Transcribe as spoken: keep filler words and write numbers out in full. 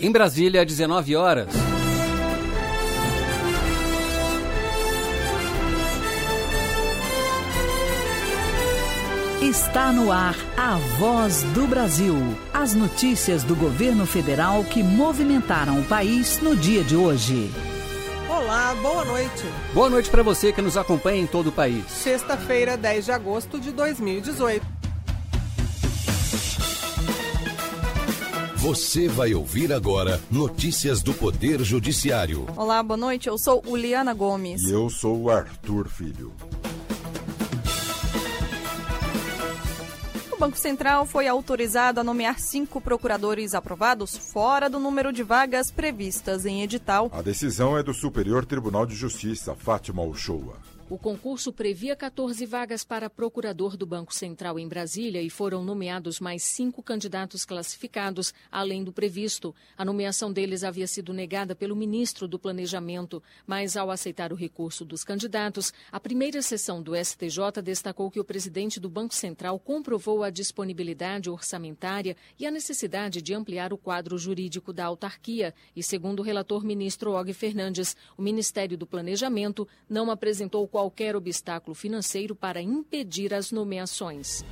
Em Brasília, dezenove horas. Está no ar a Voz do Brasil. As notícias do governo federal que movimentaram o país no dia de hoje. Olá, boa noite. Boa noite para você que nos acompanha em todo o país. Sexta-feira, dez de agosto de dois mil e dezoito. Você vai ouvir agora notícias do Poder Judiciário. Olá, boa noite. Eu sou Uliana Gomes. E eu sou o Arthur Filho. O Banco Central foi autorizado a nomear cinco procuradores aprovados fora do número de vagas previstas em edital. A decisão é do Superior Tribunal de Justiça, Fátima Uchoa. O concurso previa quatorze vagas para procurador do Banco Central em Brasília e foram nomeados mais cinco candidatos classificados, além do previsto. A nomeação deles havia sido negada pelo ministro do Planejamento, mas ao aceitar o recurso dos candidatos, a primeira sessão do S T J destacou que o presidente do Banco Central comprovou a disponibilidade orçamentária e a necessidade de ampliar o quadro jurídico da autarquia. E, segundo o relator ministro Og Fernandes, o Ministério do Planejamento não apresentou qualquer obstáculo financeiro para impedir as nomeações.